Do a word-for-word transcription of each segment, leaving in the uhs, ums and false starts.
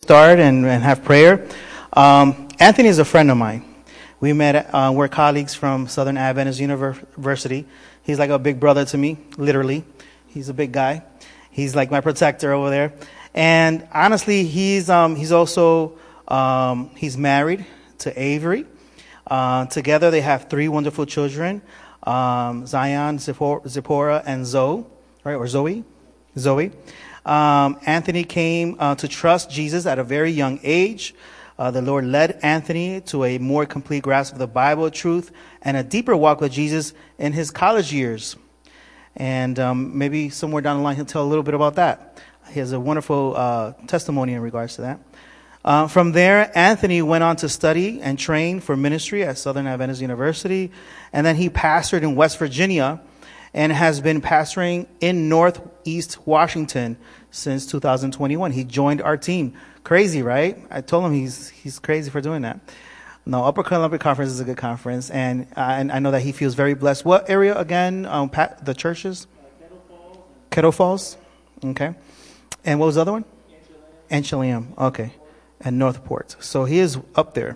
start and, and have prayer. Um, Anthony is a friend of mine. We met, uh, we're colleagues from Southern Adventist University. He's like a big brother to me, literally. He's a big guy. He's like my protector over there. And honestly, he's um, he's also, um, he's married to Avery. Uh, together they have three wonderful children, um, Zion, Zippor- Zipporah, and Zoe, right, or Zoe, Zoe. Um, Anthony came uh, to trust Jesus at a very young age. Uh, the Lord led Anthony to a more complete grasp of the Bible truth and a deeper walk with Jesus in his college years. And um, maybe somewhere down the line he'll tell a little bit about that. He has a wonderful uh, testimony in regards to that. Uh, from there, Anthony went on to study and train for ministry at Southern Adventist University. And then he pastored in West Virginia and has been pastoring in Northeast Washington since two thousand twenty-one. He joined our team. Crazy, right? I told him he's he's crazy for doing that. No, Upper Columbia Conference is a good conference, and, uh, and I know that he feels very blessed. What area again? Um, Pat, the churches? Uh, Kettle Falls. Kettle Falls? Okay. And what was the other one? Anchelium. Okay. And Northport. So he is up there.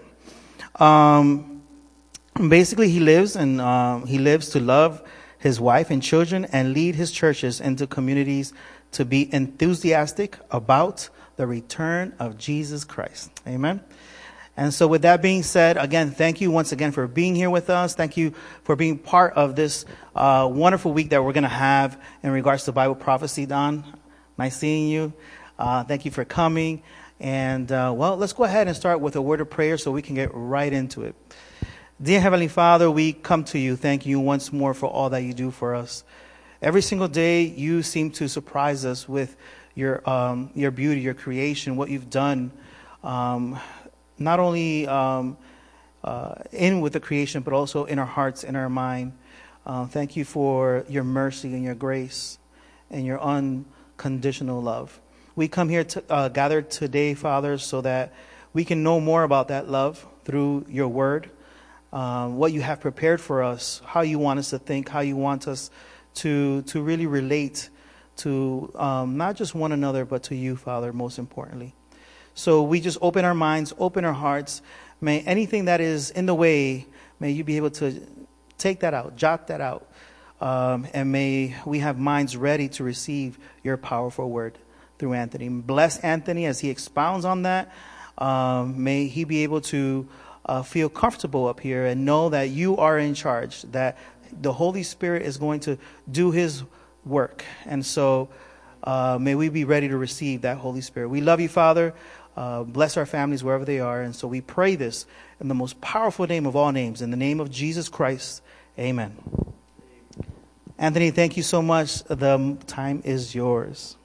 Um, basically, he lives and um, he lives to love his wife and children and lead his churches into communities to be enthusiastic about the return of Jesus Christ. Amen. And so with that being said, again, thank you once again for being here with us. Thank you for being part of this uh, wonderful week that we're going to have in regards to Bible prophecy, Don. Nice seeing you. Uh, thank you for coming. And, uh, well, let's go ahead and start with a word of prayer so we can get right into it. Dear Heavenly Father, we come to you. Thank you once more for all that you do for us. Every single day, you seem to surprise us with your um, your beauty, your creation, what you've done, um, not only um, uh, in with the creation, but also in our hearts, in our mind. Uh, thank you for your mercy and your grace and your unconditional love. We come here to, uh, gathered today, Father, so that we can know more about that love through your word. Um, what you have prepared for us, how you want us to think, how you want us to to really relate to um, not just one another, but to you, Father, most importantly. So we just open our minds, open our hearts. May anything that is in the way, may you be able to take that out, jot that out, um, and may we have minds ready to receive your powerful word through Anthony. Bless Anthony as he expounds on that. Um, may he be able to Uh, feel comfortable up here and know that you are in charge, that the Holy Spirit is going to do his work. And so uh, may we be ready to receive that Holy Spirit. We love you, Father. Uh, bless our families wherever they are. And so we pray this in the most powerful name of all names, in the name of Jesus Christ. Amen. Anthony, thank you so much. The time is yours.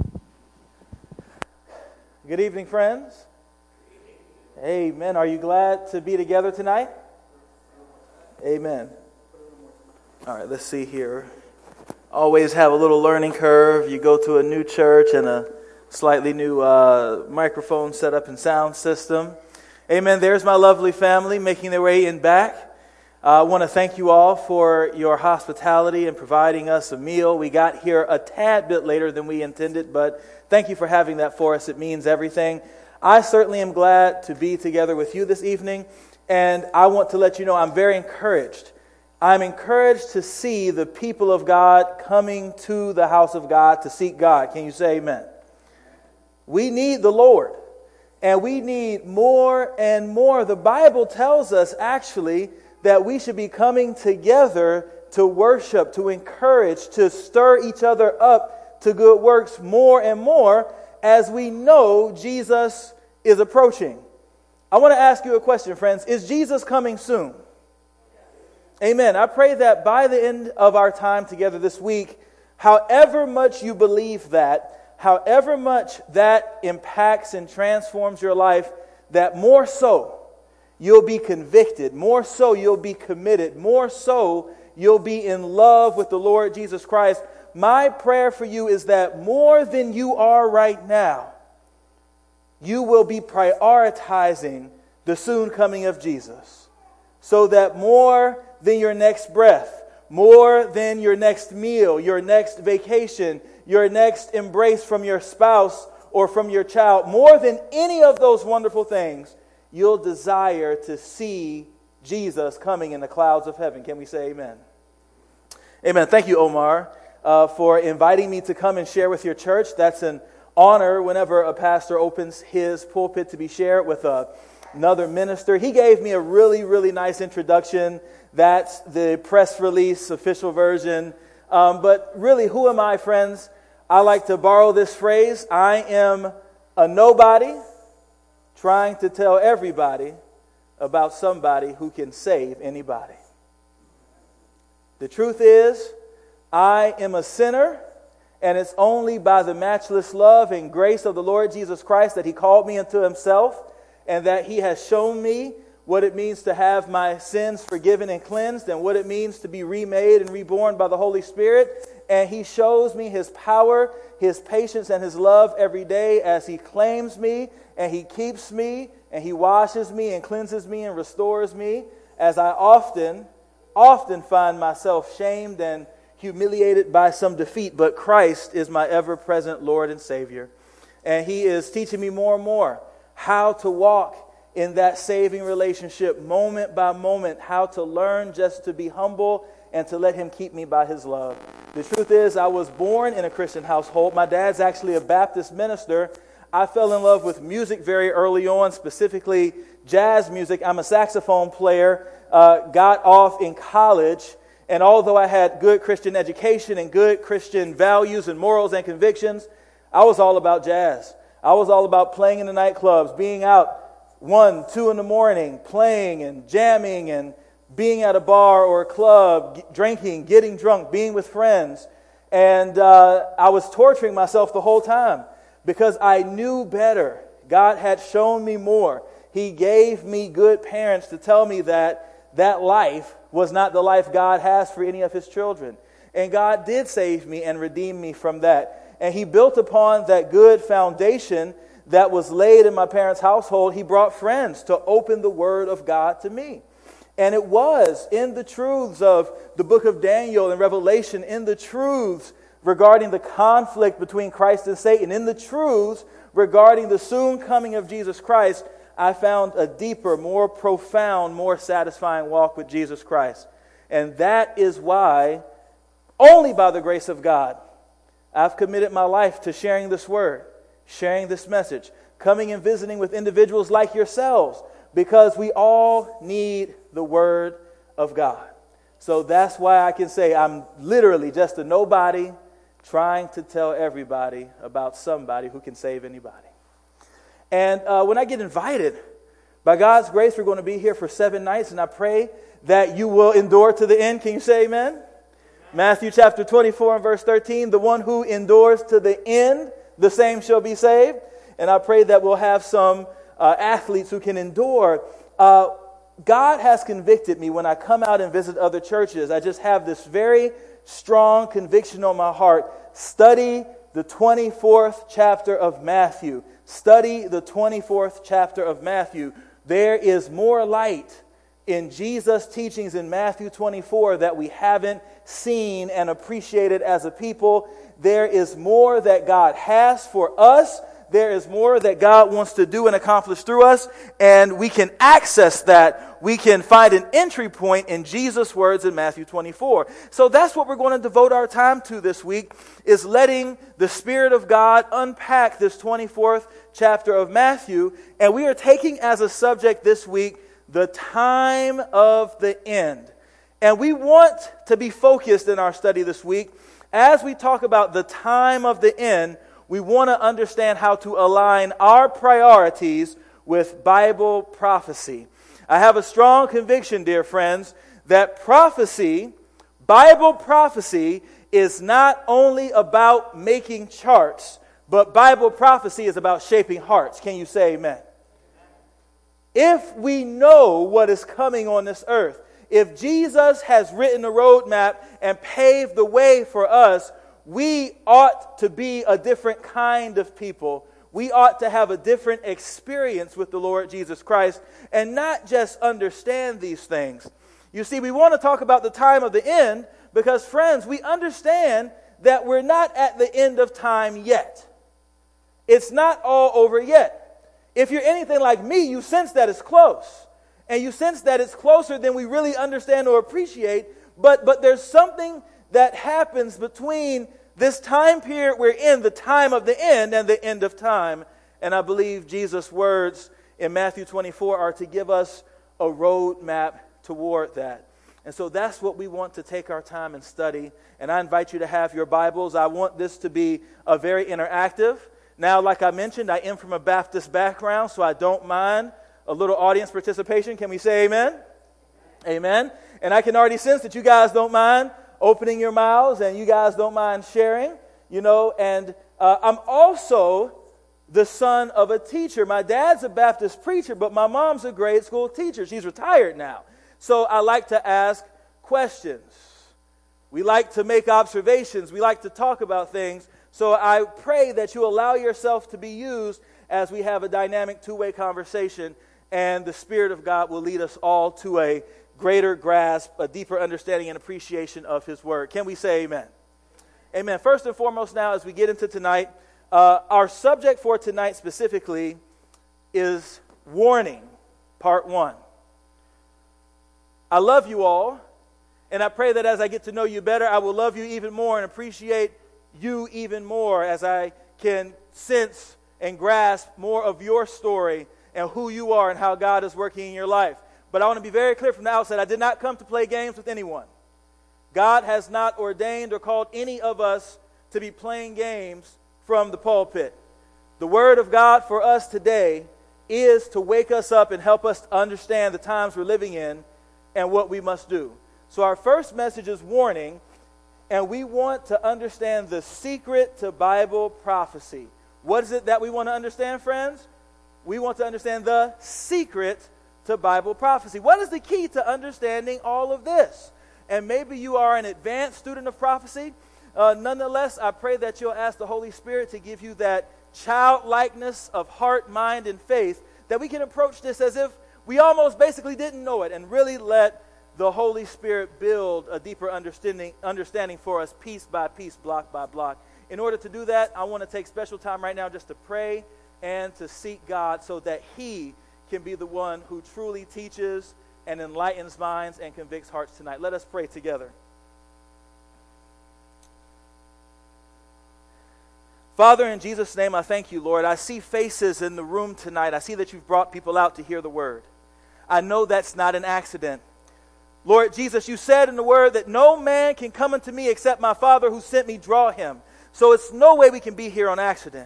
Good evening, friends. Amen. Are you glad to be together tonight? Amen. All right, let's see here. Always have a little learning curve. You go to a new church and a slightly new uh, microphone setup and sound system. Amen. There's my lovely family making their way in back. Uh, I want to thank you all for your hospitality and providing us a meal. We got here a tad bit later than we intended, but thank you for having that for us. It means everything. I certainly am glad to be together with you this evening, and I want to let you know I'm very encouraged. I'm encouraged to see the people of God coming to the house of God to seek God. Can you say amen? We need the Lord, and we need more and more. The Bible tells us actually that we should be coming together to worship, to encourage, to stir each other up to good works more and more, as we know Jesus is approaching. I want to ask you a question, friends. Is Jesus coming soon? Amen. I pray that by the end of our time together this week, however much you believe that, however much that impacts and transforms your life, that more so you'll be convicted, more so you'll be committed, more so you'll be in love with the Lord Jesus Christ. My prayer for you is that more than you are right now, you will be prioritizing the soon coming of Jesus. So that more than your next breath, more than your next meal, your next vacation, your next embrace from your spouse or from your child, more than any of those wonderful things, you'll desire to see Jesus coming in the clouds of heaven. Can we say amen? Amen. Thank you, Omar, uh, for inviting me to come and share with your church. That's an honor whenever a pastor opens his pulpit to be shared with a, another minister. He gave me a really, really nice introduction. That's the press release, official version. Um, but really, who am I, friends? I like to borrow this phrase. I am a nobody trying to tell everybody about somebody who can save anybody. The truth is, I am a sinner, and it's only by the matchless love and grace of the Lord Jesus Christ that He called me into Himself, and that He has shown me what it means to have my sins forgiven and cleansed, and what it means to be remade and reborn by the Holy Spirit. And He shows me His power, His patience, and His love every day as He claims me, and He keeps me, and He washes me and cleanses me and restores me, as I often, often find myself shamed and humiliated by some defeat. But Christ is my ever-present Lord and Savior. And He is teaching me more and more how to walk in that saving relationship moment by moment, how to learn just to be humble and to let Him keep me by His love. The truth is, I was born in a Christian household. My dad's actually a Baptist minister. I fell in love with music very early on, specifically jazz music. I'm a saxophone player, uh, got off in college, and although I had good Christian education and good Christian values and morals and convictions, I was all about jazz. I was all about playing in the nightclubs, being out one, two in the morning, playing and jamming and being at a bar or a club, g- drinking, getting drunk, being with friends. And uh, I was torturing myself the whole time because I knew better. God had shown me more. He gave me good parents to tell me that that life was not the life God has for any of His children. And God did save me and redeem me from that. And He built upon that good foundation that was laid in my parents' household. He brought friends to open the Word of God to me. And it was in the truths of the book of Daniel and Revelation, in the truths regarding the conflict between Christ and Satan, in the truths regarding the soon coming of Jesus Christ, I found a deeper, more profound, more satisfying walk with Jesus Christ. And that is why, only by the grace of God, I've committed my life to sharing this word, sharing this message, coming and visiting with individuals like yourselves, because we all need the Word of God. So that's why I can say I'm literally just a nobody trying to tell everybody about somebody who can save anybody. And uh, when I get invited, by God's grace, we're going to be here for seven nights, and I pray that you will endure to the end. Can you say amen? Amen. Matthew chapter twenty-four and verse thirteen, the one who endures to the end, the same shall be saved. And I pray that we'll have some uh, athletes who can endure. Uh, God has convicted me when I come out and visit other churches. I just have this very strong conviction on my heart. Study the twenty-fourth chapter of Matthew. Study the twenty-fourth chapter of Matthew. There is more light in Jesus' teachings in Matthew twenty-four that we haven't seen and appreciated as a people. There is more that God has for us. There is more that God wants to do and accomplish through us, and we can access that. We can find an entry point in Jesus' words in Matthew twenty-four. So that's what we're going to devote our time to this week, is letting the Spirit of God unpack this twenty-fourth chapter of Matthew. And we are taking as a subject this week, the time of the end. And we want to be focused in our study this week. As we talk about the time of the end, we want to understand how to align our priorities with Bible prophecy. I have a strong conviction, dear friends, that prophecy, Bible prophecy, is not only about making charts, but Bible prophecy is about shaping hearts. Can you say amen? If we know what is coming on this earth, if Jesus has written a roadmap and paved the way for us, we ought to be a different kind of people. We ought to have a different experience with the Lord Jesus Christ and not just understand these things. You see, we want to talk about the time of the end because, friends, we understand that we're not at the end of time yet. it's not all over yet. If you're anything like me, you sense that it's close. And you sense that it's closer than we really understand or appreciate. But, but there's something that happens between this time period we're in, the time of the end, and the end of time. And I believe Jesus' words in Matthew twenty-four are to give us a roadmap toward that. And so that's what we want to take our time and study. And I invite you to have your Bibles. I want this to be a very interactive. Now, like I mentioned, I am from a Baptist background, so I don't mind a little audience participation. Can we say amen? Amen. And I can already sense that you guys don't mind opening your mouths and you guys don't mind sharing, you know. And uh, I'm also the son of a teacher. My dad's a Baptist preacher, but my mom's a grade school teacher. She's retired now. So I like to ask questions. We like to make observations. We like to talk about things. So I pray that you allow yourself to be used as we have a dynamic two-way conversation, and the Spirit of God will lead us all to a greater grasp, a deeper understanding and appreciation of His Word. Can we say amen? Amen. First and foremost now, as we get into tonight, uh, our subject for tonight specifically is warning, part one. I love you all, and I pray that as I get to know you better, I will love you even more and appreciate you even more as I can sense and grasp more of your story and who you are and how God is working in your life. But I want to be very clear from the outset, I did not come to play games with anyone. God has not ordained or called any of us to be playing games from the pulpit. The Word of God for us today is to wake us up and help us to understand the times we're living in and what we must do. So our first message is warning, and we want to understand the secret to Bible prophecy. What is it that we want to understand, friends? We want to understand the secret to Bible prophecy. What is the key to understanding all of this? And maybe you are an advanced student of prophecy. Uh, nonetheless, I pray that you'll ask the Holy Spirit to give you that childlikeness of heart, mind, and faith, that we can approach this as if we almost basically didn't know it, and really let the Holy Spirit build a deeper understanding, understanding for us piece by piece, block by block. In order to do that, I want to take special time right now just to pray and to seek God so that He can be the one who truly teaches and enlightens minds and convicts hearts tonight. Let us pray together. Father, in Jesus' name, I thank you, Lord. I see faces in the room tonight. I see that you've brought people out to hear the word. I know that's not an accident. Lord Jesus, you said in the word that no man can come unto me except my Father who sent me draw him. So it's no way we can be here on accident.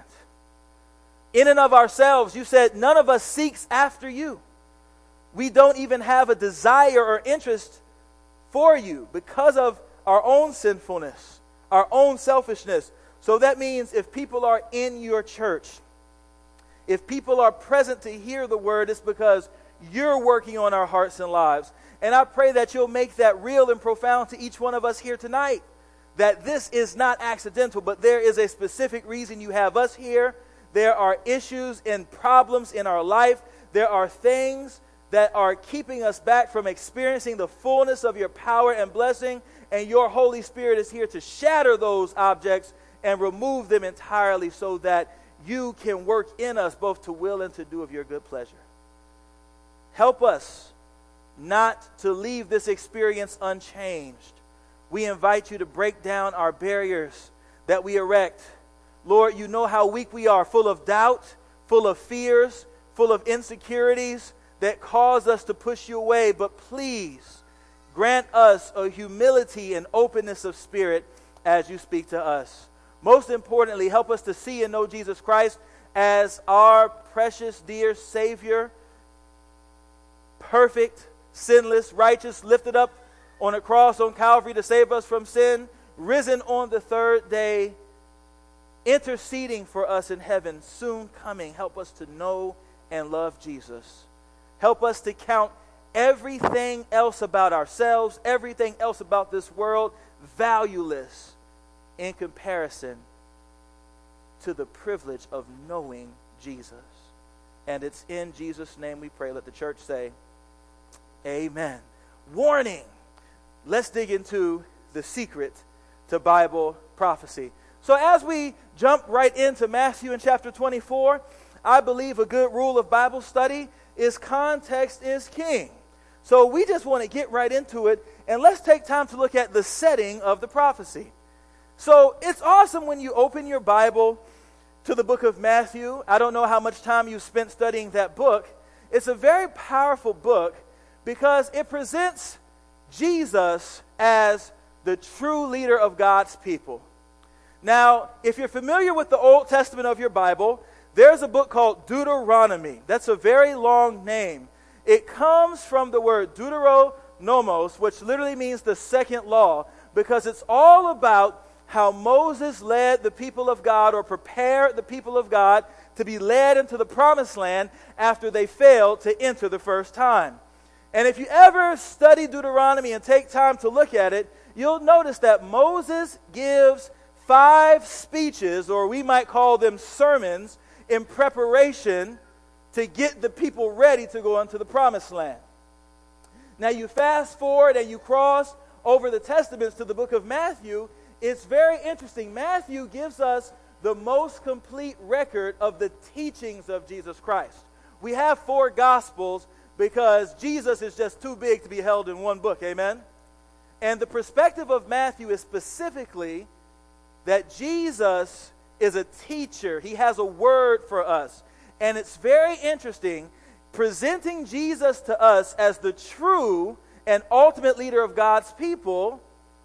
In and of ourselves, you said none of us seeks after you. We don't even have a desire or interest for you because of our own sinfulness, our own selfishness. So that means if people are in your church, if people are present to hear the word, it's because you're working on our hearts and lives. And I pray that you'll make that real and profound to each one of us here tonight. That this is not accidental, but there is a specific reason you have us here. There are issues and problems in our life. There are things that are keeping us back from experiencing the fullness of your power and blessing. And your Holy Spirit is here to shatter those objects and remove them entirely so that you can work in us both to will and to do of your good pleasure. Help us not to leave this experience unchanged. We invite you to break down our barriers that we erect. Lord, you know how weak we are, full of doubt, full of fears, full of insecurities that cause us to push you away. But please grant us a humility and openness of spirit as you speak to us. Most importantly, help us to see and know Jesus Christ as our precious, dear Savior, perfect, sinless, righteous, lifted up on a cross on Calvary to save us from sin, risen on the third day, interceding for us in heaven, soon coming. Help us to know and love Jesus. Help us to count everything else about ourselves, everything else about this world, valueless in comparison to the privilege of knowing Jesus. And it's in Jesus' name we pray. Let the church say, amen. Warning. Let's dig into the secret to Bible prophecy. So as we jump right into Matthew in chapter twenty-four, I believe a good rule of Bible study is context is king. So we just want to get right into it, and let's take time to look at the setting of the prophecy. So it's awesome when you open your Bible to the book of Matthew. I don't know how much time you spent studying that book. It's a very powerful book because it presents Jesus as the true leader of God's people. Now, if you're familiar with the Old Testament of your Bible, there's a book called Deuteronomy. That's a very long name. It comes from the word Deuteronomos, which literally means the second law, because it's all about how Moses led the people of God, or prepared the people of God to be led into the promised land after they failed to enter the first time. And if you ever study Deuteronomy and take time to look at it, you'll notice that Moses gives five speeches, or we might call them sermons, in preparation to get the people ready to go into the promised land. Now you fast forward and you cross over the Testaments to the book of Matthew. It's very interesting. Matthew gives us the most complete record of the teachings of Jesus Christ. We have four Gospels because Jesus is just too big to be held in one book, amen? And the perspective of Matthew is specifically that Jesus is a teacher. He has a word for us. And it's very interesting, presenting Jesus to us as the true and ultimate leader of God's people.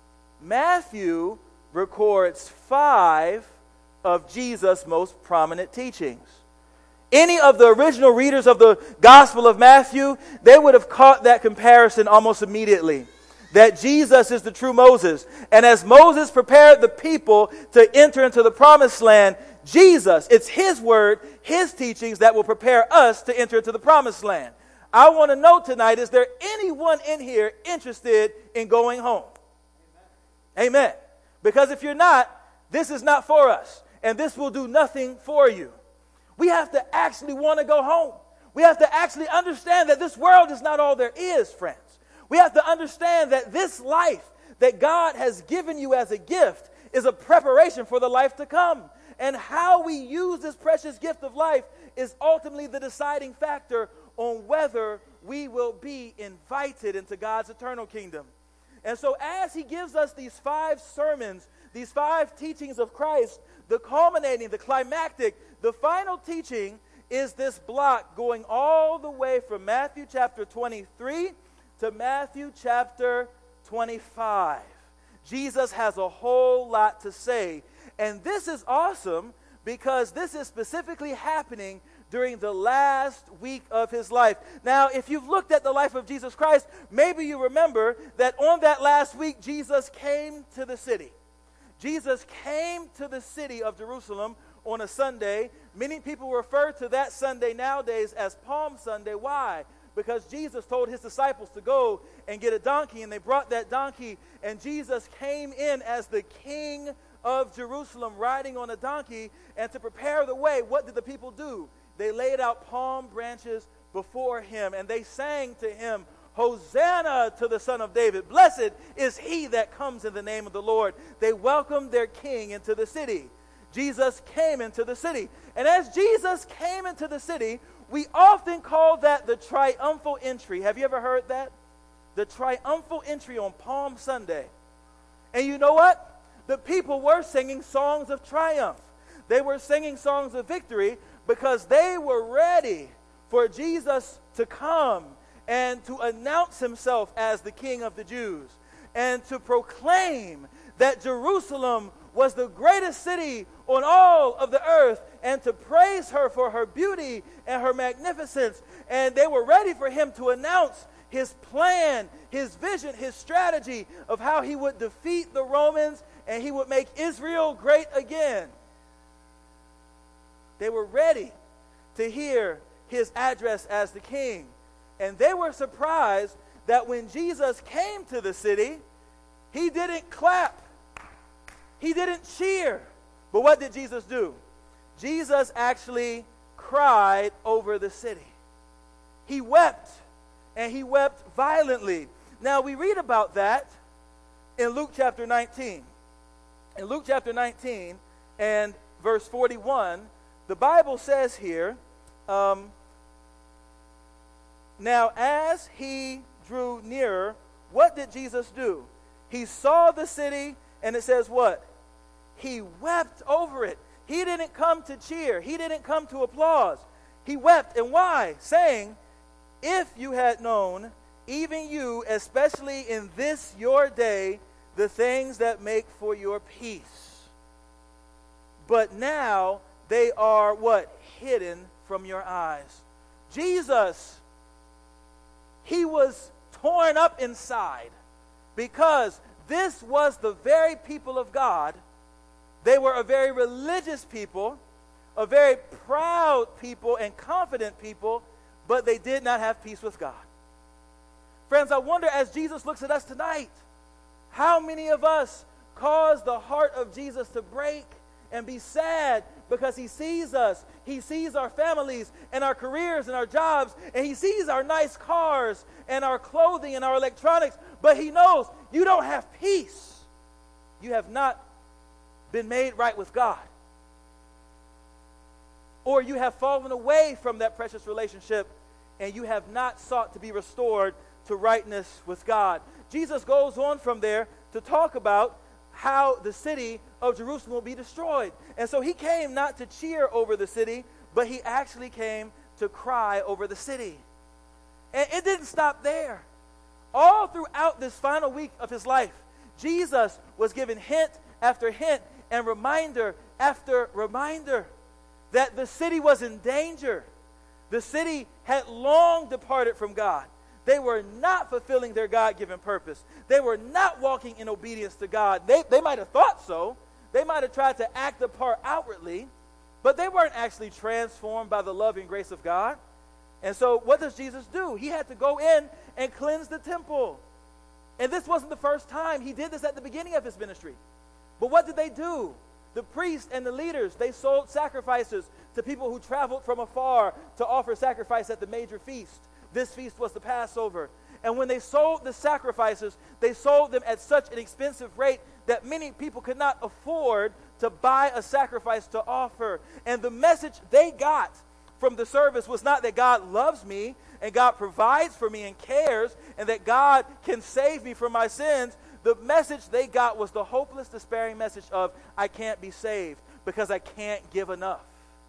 Matthew records five of Jesus' most prominent teachings. Any of the original readers of the Gospel of Matthew, they would have caught that comparison almost immediately. That Jesus is the true Moses. And as Moses prepared the people to enter into the promised land, Jesus, it's his word, his teachings that will prepare us to enter into the promised land. I want to know tonight, is there anyone in here interested in going home? Amen. Amen. Because if you're not, this is not for us. And this will do nothing for you. We have to actually want to go home. We have to actually understand that this world is not all there is, friends. We have to understand that this life that God has given you as a gift is a preparation for the life to come. And how we use this precious gift of life is ultimately the deciding factor on whether we will be invited into God's eternal kingdom. And so as he gives us these five sermons, these five teachings of Christ, the culminating, the climactic, the final teaching is this block going all the way from Matthew chapter twenty-three to Matthew chapter twenty-five. Jesus has a whole lot to say. And this is awesome because this is specifically happening during the last week of his life. Now, if you've looked at the life of Jesus Christ, maybe you remember that on that last week, Jesus came to the city. Jesus came to the city of Jerusalem on a Sunday. Many people refer to that Sunday nowadays as Palm Sunday. Why? Because Jesus told his disciples to go and get a donkey, and they brought that donkey, and Jesus came in as the King of Jerusalem riding on a donkey. And to prepare the way, what did the people do? They laid out palm branches before him, and they sang to him, Hosanna to the Son of David. Blessed is he that comes in the name of the Lord. They welcomed their king into the city. Jesus came into the city. And as Jesus came into the city, we often call that the triumphal entry. Have you ever heard that? The triumphal entry on Palm Sunday. And you know what? The people were singing songs of triumph. They were singing songs of victory because they were ready for Jesus to come and to announce himself as the King of the Jews and to proclaim that Jerusalem was the greatest city on all of the earth, and to praise her for her beauty and her magnificence. And they were ready for him to announce his plan, his vision, his strategy of how he would defeat the Romans and he would make Israel great again. They were ready to hear his address as the king. And they were surprised that when Jesus came to the city, he didn't clap. He didn't cheer. But what did Jesus do? Jesus actually cried over the city. He wept, and he wept violently. Now, we read about that in Luke chapter nineteen. In Luke chapter nineteen, and verse forty-one, the Bible says here, um, now as he drew nearer, what did Jesus do? He saw the city, and it says what? He wept over it. He didn't come to cheer. He didn't come to applause. He wept. And why? Saying, if you had known, even you, especially in this your day, the things that make for your peace. But now they are what? Hidden from your eyes. Jesus, he was torn up inside because this was the very people of God. They were a very religious people, a very proud people and confident people, but they did not have peace with God. Friends, I wonder as Jesus looks at us tonight, how many of us cause the heart of Jesus to break and be sad because he sees us, he sees our families and our careers and our jobs, and he sees our nice cars and our clothing and our electronics, but he knows you don't have peace. You have not been made right with God. Or you have fallen away from that precious relationship and you have not sought to be restored to rightness with God. Jesus goes on from there to talk about how the city of Jerusalem will be destroyed. And so he came not to cheer over the city, but he actually came to cry over the city. And it didn't stop there. All throughout this final week of his life, Jesus was given hint after hint and reminder after reminder that the city was in danger. The city had long departed from God. They were not fulfilling their God-given purpose. They were not walking in obedience to God. They, they might have thought so. They might have tried to act the part outwardly, but they weren't actually transformed by the love and grace of God. And so what does Jesus do? He had to go in and cleanse the temple. And this wasn't the first time. He did this at the beginning of his ministry. But what did they do? The priests and the leaders, they sold sacrifices to people who traveled from afar to offer sacrifice at the major feast. This feast was the Passover. And when they sold the sacrifices, they sold them at such an expensive rate that many people could not afford to buy a sacrifice to offer. And the message they got from the service was not that God loves me and God provides for me and cares and that God can save me from my sins. The message they got was the hopeless, despairing message of, I can't be saved because I can't give enough.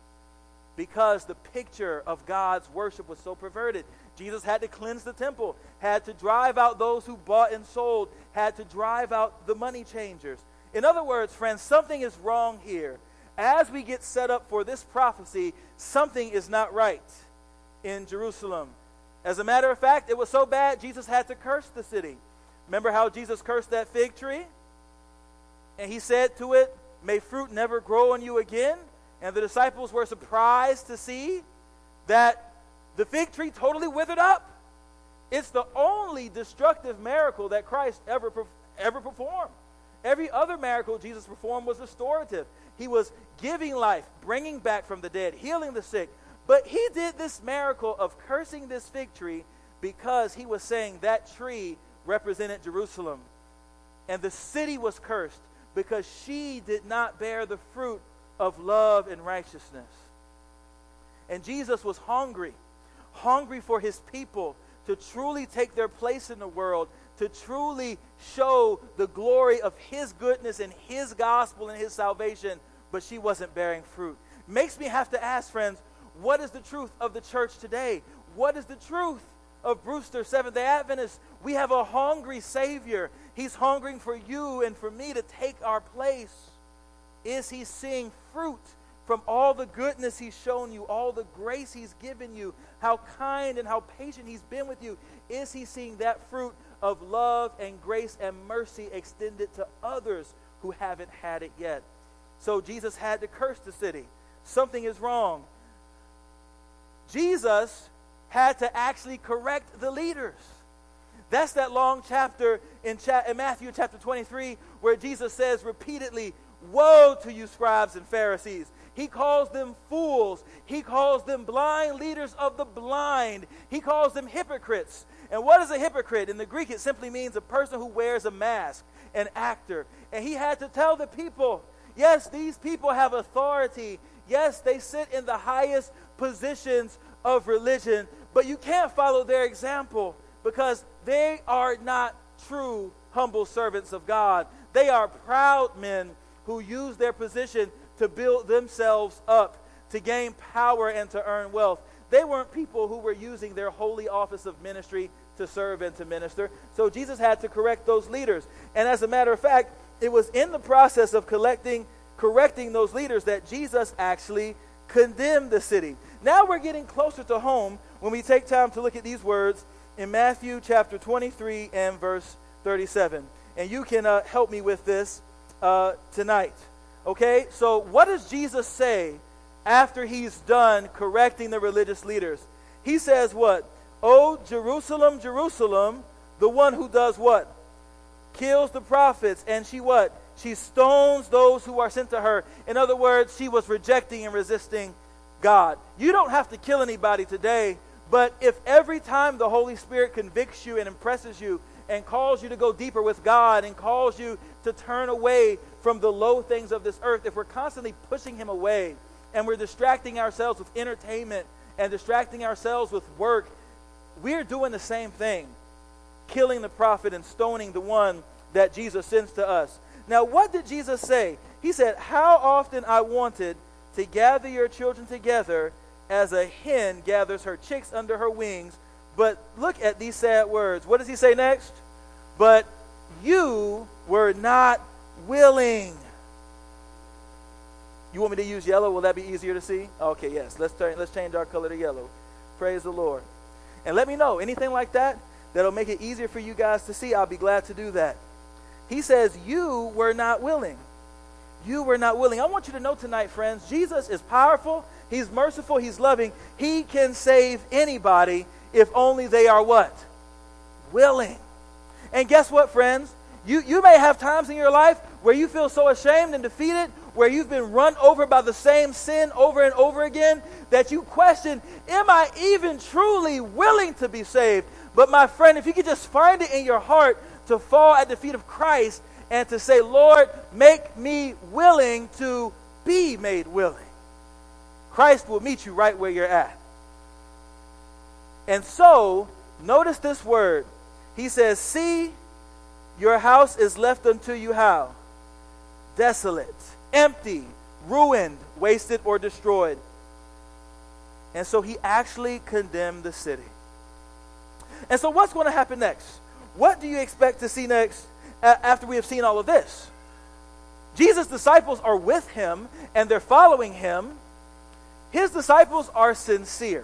Because the picture of God's worship was so perverted. Jesus had to cleanse the temple, had to drive out those who bought and sold, had to drive out the money changers. In other words, friends, something is wrong here. As we get set up for this prophecy, something is not right in Jerusalem. As a matter of fact, it was so bad, Jesus had to curse the city. Remember how Jesus cursed that fig tree? And he said to it, may fruit never grow on you again. And the disciples were surprised to see that the fig tree totally withered up. It's the only destructive miracle that Christ ever, ever performed. Every other miracle Jesus performed was restorative. He was giving life, bringing back from the dead, healing the sick. But he did this miracle of cursing this fig tree because he was saying that tree represented Jerusalem. And the city was cursed because she did not bear the fruit of love and righteousness. And Jesus was hungry, hungry for his people to truly take their place in the world, to truly show the glory of his goodness and his gospel and his salvation, but she wasn't bearing fruit. Makes me have to ask, friends, what is the truth of the church today? What is the truth of Brewster Seventh-day Adventist? We have a hungry Savior. He's hungering for you and for me to take our place. Is he seeing fruit from all the goodness he's shown you, all the grace he's given you, how kind and how patient he's been with you? Is he seeing that fruit of love and grace and mercy extended to others who haven't had it yet? So Jesus had to curse the city. Something is wrong. Jesus had to actually correct the leaders. That's that long chapter in, cha- in Matthew chapter twenty-three where Jesus says repeatedly, woe to you scribes and Pharisees. He calls them fools. He calls them blind leaders of the blind. He calls them hypocrites. And what is a hypocrite? In the Greek, it simply means a person who wears a mask, an actor. And he had to tell the people, Yes, these people have authority. Yes, they sit in the highest positions of religion, but you can't follow their example because they are not true humble servants of God. They are proud men who use their position to build themselves up, to gain power and to earn wealth. They weren't people who were using their holy office of ministry to serve and to minister. So Jesus had to correct those leaders. And as a matter of fact, it was in the process of collecting, correcting those leaders that Jesus actually condemned the city. Now we're getting closer to home when we take time to look at these words in Matthew chapter twenty-three and verse thirty-seven. And you can uh, help me with this uh, tonight. Okay, so what does Jesus say after he's done correcting the religious leaders? He says what? "Oh, Jerusalem, Jerusalem, the one who does what? Kills the prophets, and she what? She stones those who are sent to her." In other words, she was rejecting and resisting God. You don't have to kill anybody today, but if every time the Holy Spirit convicts you and impresses you and calls you to go deeper with God and calls you to turn away from the low things of this earth, if we're constantly pushing him away and we're distracting ourselves with entertainment and distracting ourselves with work, we're doing the same thing, killing the prophet and stoning the one that Jesus sends to us. Now, what did Jesus say? He said, "How often I wanted to gather your children together as a hen gathers her chicks under her wings." But look at these sad words. What does he say next? "But you were not willing." You want me to use yellow? Will that be easier to see? Okay, yes. Let's turn. Let's change our color to yellow. Praise the Lord. And let me know anything like that that'll make it easier for you guys to see. I'll be glad to do that. He says, "You were not willing." You were not willing. I want you to know tonight, friends, Jesus is powerful. He's merciful. He's loving. He can save anybody if only they are what? Willing. And guess what, friends? You, you may have times in your life where you feel so ashamed and defeated, where you've been run over by the same sin over and over again, that you question, am I even truly willing to be saved? But my friend, if you could just find it in your heart to fall at the feet of Christ and to say, "Lord, make me willing to be made willing," Christ will meet you right where you're at. And so, notice this word. He says, "See, your house is left unto you how? Desolate, empty, ruined, wasted, or destroyed." And so he actually condemned the city. And so what's going to happen next? What do you expect to see next a- after we have seen all of this? Jesus' disciples are with him and they're following him. His disciples are sincere.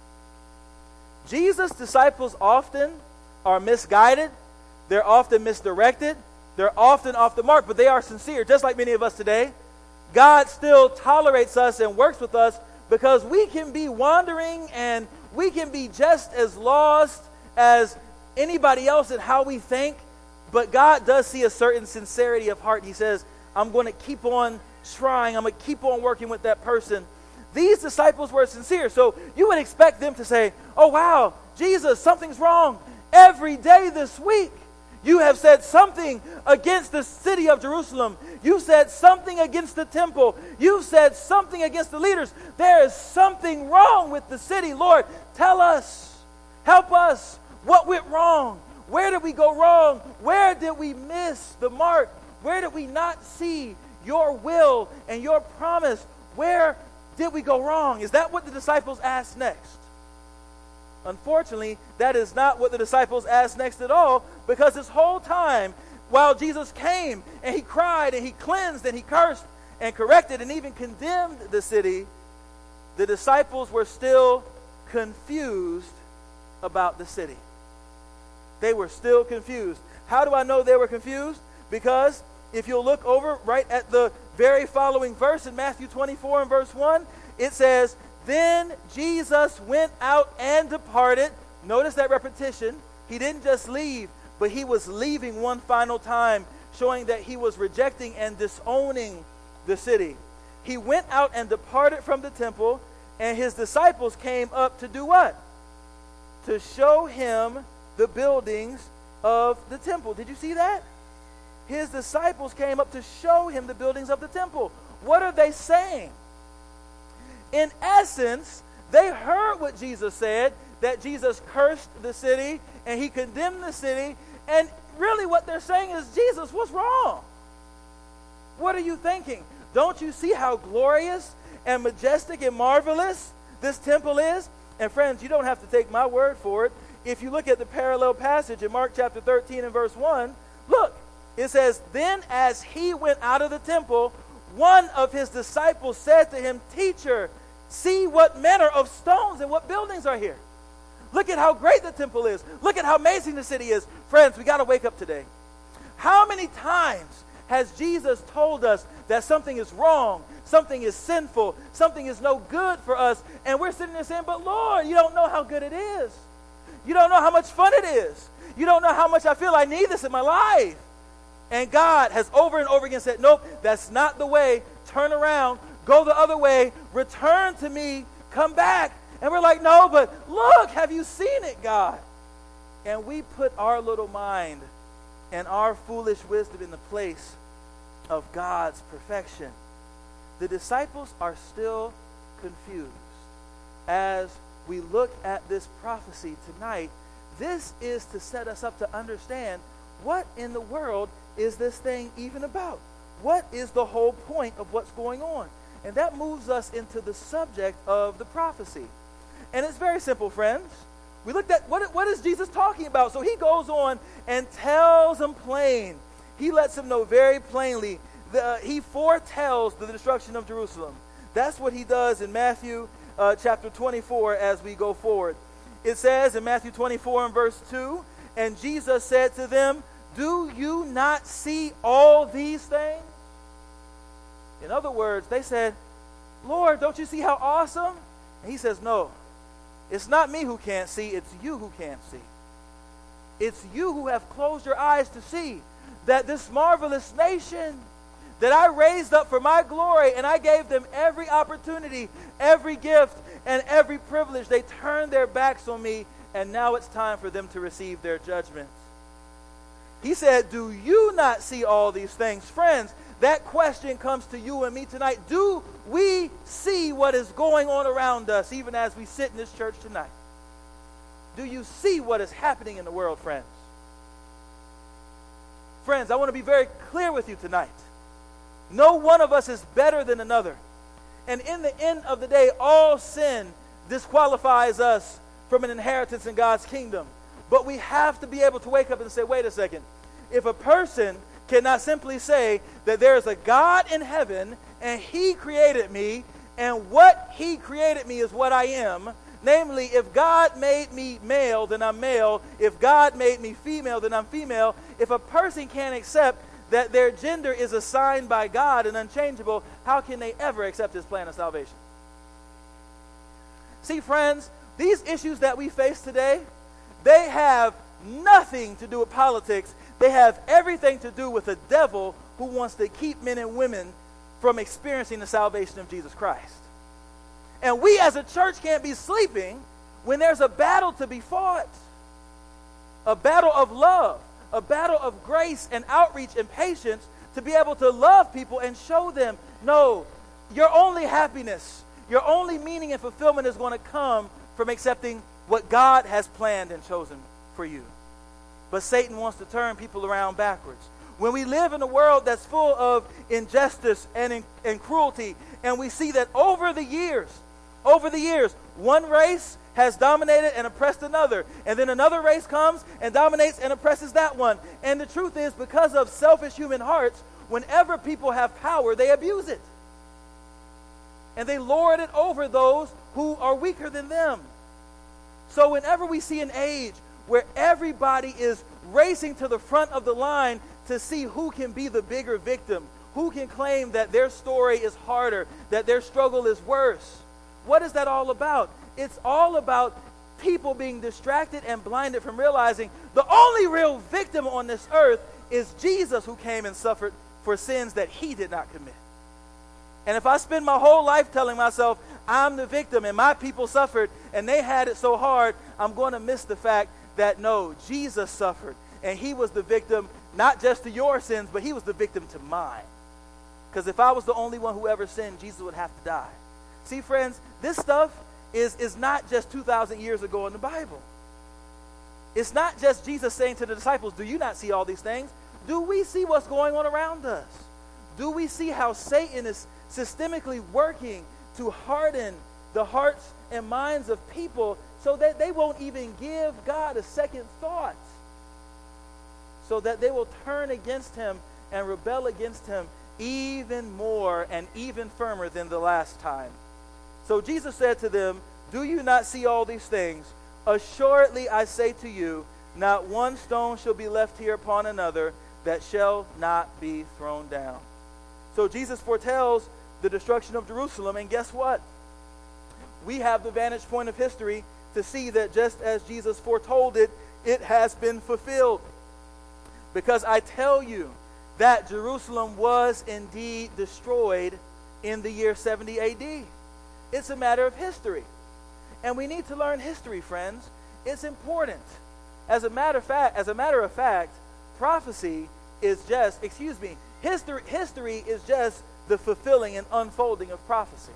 Jesus' disciples often are misguided. They're often misdirected. They're often off the mark, but they are sincere, just like many of us today. God still tolerates us and works with us because we can be wandering and we can be just as lost as anybody else in how we think, but God does see a certain sincerity of heart. He says, "I'm going to keep on trying. I'm going to keep on working with that person." These disciples were sincere, so you would expect them to say, "Oh wow, Jesus, something's wrong. Every day this week, you have said something against the city of Jerusalem. You said something against the temple. You said something against the leaders. There is something wrong with the city. Lord, tell us. Help us. What went wrong? Where did we go wrong? Where did we miss the mark? Where did we not see your will and your promise? Where did we go wrong?" Is that what the disciples asked next? Unfortunately, that is not what the disciples asked next at all, because this whole time, while Jesus came and he cried and he cleansed and he cursed and corrected and even condemned the city, the disciples were still confused about the city. They were still confused. How do I know they were confused? Because if you'll look over right at the very following verse in Matthew twenty-four and verse one, it says, "Then Jesus went out and departed." Notice that repetition. He didn't just leave, but he was leaving one final time, showing that he was rejecting and disowning the city. He went out and departed from the temple, and his disciples came up to do what? To show him the buildings of the temple. Did you see that? his disciples came up to show him the buildings of the temple. What are they saying? In essence, they heard what Jesus said, that Jesus cursed the city and he condemned the city. And really what they're saying is, Jesus, what's wrong? What are you thinking? Don't you see how glorious and majestic and marvelous this temple is? And friends, you don't have to take my word for it. If you look at the parallel passage in Mark chapter thirteen and verse one, look, it says, then as he went out of the temple, one of his disciples said to him, Teacher, see what manner of stones and what buildings are here. Look at how great the temple is. Look at how amazing the city is. Friends, we got to wake up today. How many times has Jesus told us that something is wrong, something is sinful, something is no good for us, and we're sitting there saying, but Lord, you don't know how good it is. You don't know how much fun it is. You don't know how much I feel I need this in my life. And God has over and over again said, nope, that's not the way. Turn around, go the other way, return to me, come back. And we're like, no, but look, have you seen it, God? And we put our little mind and our foolish wisdom in the place of God's perfection. The disciples are still confused. As we look at this prophecy tonight, this is to set us up to understand what in the world is this thing even about? What is the whole point of what's going on? And that moves us into the subject of the prophecy. And it's very simple, friends. We looked at what, what is Jesus talking about? So he goes on and tells them plain. He lets them know very plainly. The, he foretells the destruction of Jerusalem. That's what he does in Matthew uh, chapter twenty-four as we go forward. It says in Matthew twenty-four and verse two, and Jesus said to them, do you not see all these things? In other words, they said, Lord, don't you see how awesome? And he says, no, it's not me who can't see, it's you who can't see. It's you who have closed your eyes to see that this marvelous nation that I raised up for my glory, and I gave them every opportunity, every gift, and every privilege, they turned their backs on me, and now it's time for them to receive their judgments. He said, do you not see all these things? Friends, that question comes to you and me tonight. Do we see what is going on around us, even as we sit in this church tonight? Do you see what is happening in the world, friends? Friends, I want to be very clear with you tonight. No one of us is better than another. And in the end of the day, all sin disqualifies us from an inheritance in God's kingdom. But we have to be able to wake up and say, wait a second. If a person cannot simply say that there is a God in heaven and he created me, and what he created me is what I am, namely, if God made me male, then I'm male. If God made me female, then I'm female. If a person can't accept that their gender is assigned by God and unchangeable, how can they ever accept his plan of salvation? See, friends, these issues that we face today, they have nothing to do with politics. They have everything to do with the devil who wants to keep men and women from experiencing the salvation of Jesus Christ. And we as a church can't be sleeping when there's a battle to be fought. A battle of love. A battle of grace and outreach and patience to be able to love people and show them, no, your only happiness, your only meaning and fulfillment is going to come from accepting what God has planned and chosen for you. But Satan wants to turn people around backwards. When we live in a world that's full of injustice and, in, and cruelty, and we see that over the years, over the years, one race has dominated and oppressed another, and then another race comes and dominates and oppresses that one. And the truth is, because of selfish human hearts, whenever people have power, they abuse it. And they lord it over those who are weaker than them. So whenever we see an age where everybody is racing to the front of the line to see who can be the bigger victim, who can claim that their story is harder, that their struggle is worse, what is that all about? It's all about people being distracted and blinded from realizing the only real victim on this earth is Jesus, who came and suffered for sins that he did not commit. And if I spend my whole life telling myself I'm the victim and my people suffered and they had it so hard, I'm going to miss the fact that no, Jesus suffered and he was the victim Not just to your sins, but he was the victim to mine. Because if I was the only one who ever sinned, Jesus would have to die. See, friends, this stuff is, is not just two thousand years ago in the Bible. It's not just Jesus saying to the disciples, do you not see all these things? Do we see what's going on around us? Do we see how Satan is systemically working to harden the hearts and minds of people so that they won't even give God a second thought? So that they will turn against him and rebel against him even more and even firmer than the last time. So Jesus said to them, do you not see all these things? Assuredly I say to you, not one stone shall be left here upon another that shall not be thrown down. So Jesus foretells the destruction of Jerusalem, and guess what? We have the vantage point of history to see that just as Jesus foretold it, it has been fulfilled. Because I tell you that Jerusalem was indeed destroyed in the year seventy A D. It's a matter of history. And we need to learn history, friends. It's important. As a matter of fact, as a matter of fact, prophecy is just, excuse me, history, history is just the fulfilling and unfolding of prophecy.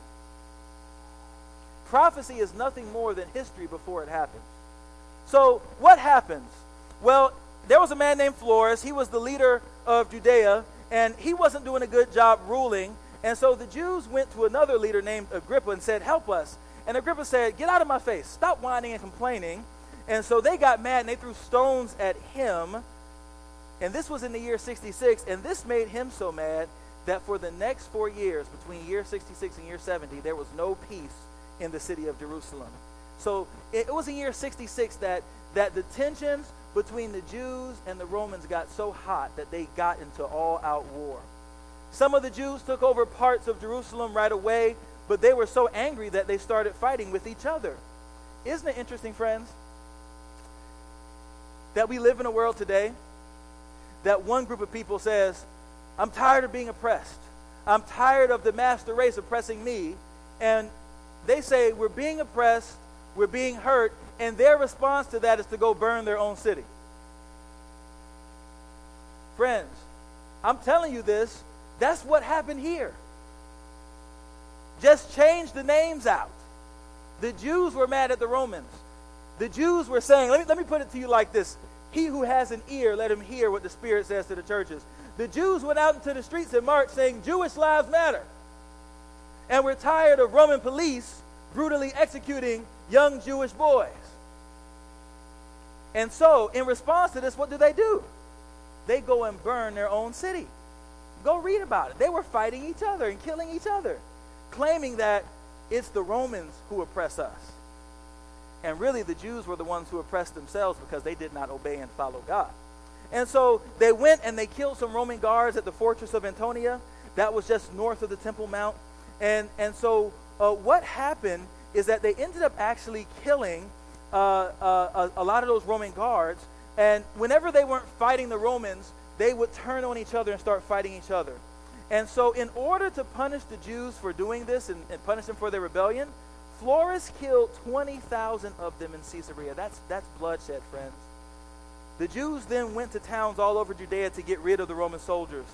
Prophecy is nothing more than history before it happens. So what happens? Well, there was a man named Florus. He was the leader of Judea, and he wasn't doing a good job ruling. And so the Jews went to another leader named Agrippa and said, help us. And Agrippa said, get out of my face. Stop whining and complaining. And so they got mad, and they threw stones at him. And this was in the year sixty-six, and this made him so mad that for the next four years, between year sixty-six and year seventy, there was no peace in the city of Jerusalem. So it was in year sixty-six that, that the tensions between the Jews and the Romans got so hot that they got into all-out war. Some of the Jews took over parts of Jerusalem right away, but they were so angry that they started fighting with each other. Isn't it interesting, friends, that we live in a world today that one group of people says, I'm tired of being oppressed. I'm tired of the master race oppressing me. And they say, we're being oppressed, we're being hurt, and their response to that is to go burn their own city. Friends, I'm telling you this, that's what happened here. Just change the names out. The Jews were mad at the Romans. The Jews were saying, let me, let me put it to you like this. He who has an ear, let him hear what the Spirit says to the churches. The Jews went out into the streets in March saying, Jewish lives matter. And we're tired of Roman police brutally executing young Jewish boys. And so, in response to this, what do they do? They go and burn their own city. Go read about it. They were fighting each other and killing each other, claiming that it's the Romans who oppress us. And really, the Jews were the ones who oppressed themselves because they did not obey and follow God. And so they went and they killed some Roman guards at the fortress of Antonia. That was just north of the Temple Mount. And, and so uh, what happened is that they ended up actually killing uh, uh, a, a lot of those Roman guards. And whenever they weren't fighting the Romans, they would turn on each other and start fighting each other. And so in order to punish the Jews for doing this and, and punish them for their rebellion, Florus killed twenty thousand of them in Caesarea. That's, that's bloodshed, friends. The Jews then went to towns all over Judea to get rid of the Roman soldiers.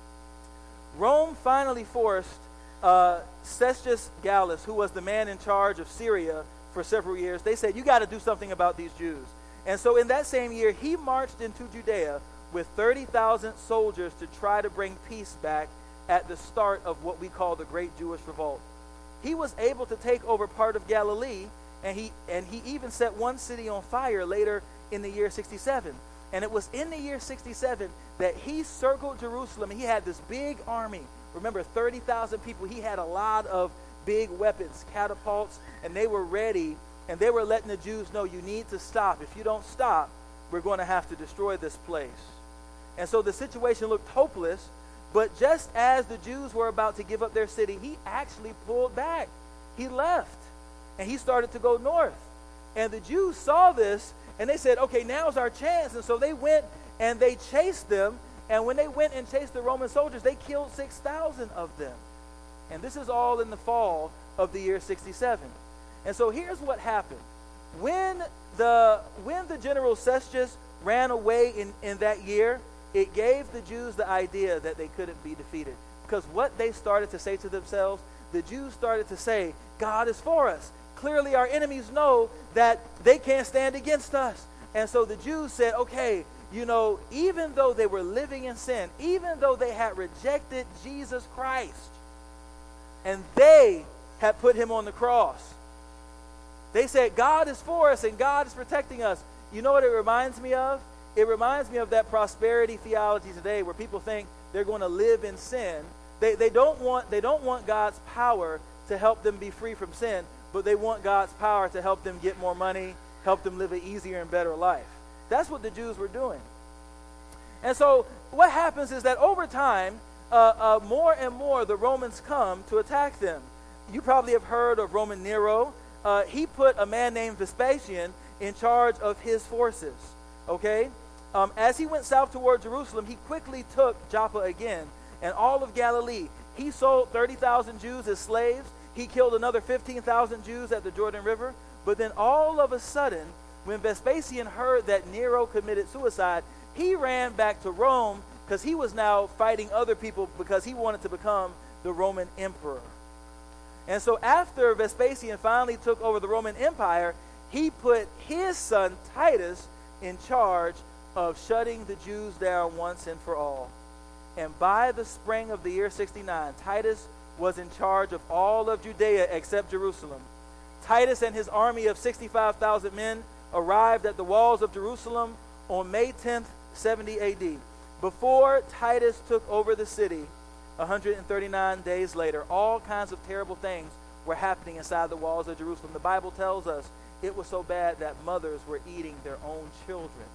Rome finally forced uh, Cestius Gallus, who was the man in charge of Syria for several years. They said, you got to do something about these Jews. And so in that same year, he marched into Judea with thirty thousand soldiers to try to bring peace back at the start of what we call the Great Jewish Revolt. He was able to take over part of Galilee, and he and he even set one city on fire later in the year sixty-seven. And it was in the year sixty-seven that he circled Jerusalem. He had this big army. Remember, thirty thousand people. He had a lot of big weapons, catapults, and they were ready. And they were letting the Jews know, you need to stop. If you don't stop, we're going to have to destroy this place. And so the situation looked hopeless. But just as the Jews were about to give up their city, he actually pulled back. He left. And he started to go north. And the Jews saw this, and they said, okay, now's our chance. And so they went and they chased them. And when they went and chased the Roman soldiers, they killed six thousand of them. And this is all in the fall of the year sixty-seven. And so here's what happened. When the, when the general Cestius ran away in, in that year, it gave the Jews the idea that they couldn't be defeated. Because what they started to say to themselves, the Jews started to say, God is for us. Clearly our enemies know that they can't stand against us. And so the Jews said, okay, you know, even though they were living in sin, even though they had rejected Jesus Christ, and they had put him on the cross, they said, God is for us and God is protecting us. You know what it reminds me of? It reminds me of that prosperity theology today where people think they're going to live in sin. They, they, don't want, they don't want God's power to help them be free from sin, but they want God's power to help them get more money, help them live an easier and better life. That's what the Jews were doing. And so what happens is that over time, uh, uh, more and more the Romans come to attack them. You probably have heard of Roman Nero. Uh, he put a man named Vespasian in charge of his forces. Okay? Um, as he went south toward Jerusalem, he quickly took Joppa again and all of Galilee. He sold thirty thousand Jews as slaves. He killed another fifteen thousand Jews at the Jordan River. But then all of a sudden, when Vespasian heard that Nero committed suicide, he ran back to Rome because he was now fighting other people because he wanted to become the Roman emperor. And so after Vespasian finally took over the Roman Empire, he put his son Titus in charge of shutting the Jews down once and for all. And by the spring of the year sixty-nine, Titus was in charge of all of Judea except Jerusalem. Titus and his army of sixty-five thousand men arrived at the walls of Jerusalem on May tenth, seventy A D. Before Titus took over the city, one hundred thirty-nine days later, all kinds of terrible things were happening inside the walls of Jerusalem. The Bible tells us it was so bad that mothers were eating their own children.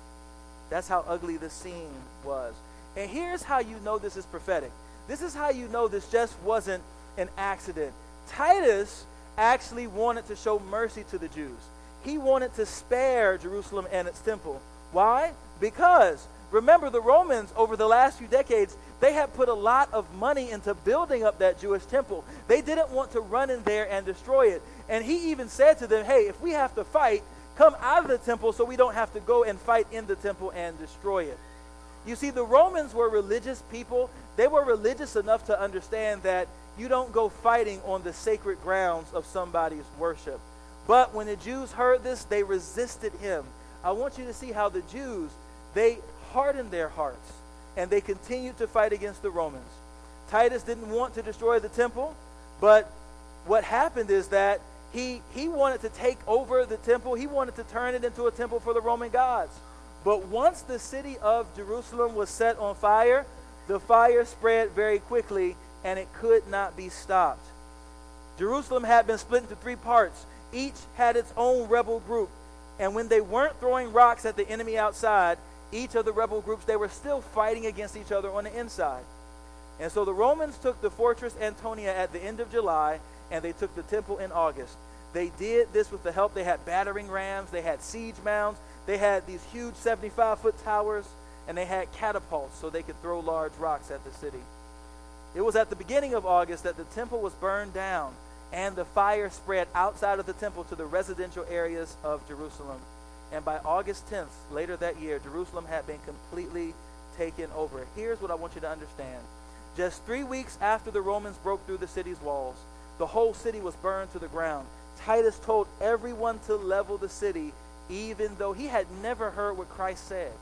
That's how ugly the scene was. And here's how you know this is prophetic. This is how you know this just wasn't an accident. Titus actually wanted to show mercy to the Jews. He wanted to spare Jerusalem and its temple. Why? Because, remember, the Romans over the last few decades, they had put a lot of money into building up that Jewish temple. They didn't want to run in there and destroy it. And he even said to them, hey, if we have to fight, come out of the temple so we don't have to go and fight in the temple and destroy it. You see, the Romans were religious people. They were religious enough to understand that you don't go fighting on the sacred grounds of somebody's worship. But when the Jews heard this, they resisted him. I want you to see how the Jews, they hardened their hearts and they continued to fight against the Romans. Titus didn't want to destroy the temple, but what happened is that he, he wanted to take over the temple. He wanted to turn it into a temple for the Roman gods. But once the city of Jerusalem was set on fire, the fire spread very quickly and it could not be stopped. Jerusalem had been split into three parts. Each had its own rebel group. And when they weren't throwing rocks at the enemy outside, each of the rebel groups, they were still fighting against each other on the inside. And so the Romans took the fortress Antonia at the end of July, and they took the temple in August. They did this with the help. They had battering rams, they had siege mounds, they had these huge seventy-five foot towers, and they had catapults so they could throw large rocks at the city. It was at the beginning of August that the temple was burned down, and the fire spread outside of the temple to the residential areas of Jerusalem. And by August tenth, later that year, Jerusalem had been completely taken over. Here's what I want you to understand. Just three weeks after the Romans broke through the city's walls, the whole city was burned to the ground. Titus told everyone to level the city, even though he had never heard what Christ said.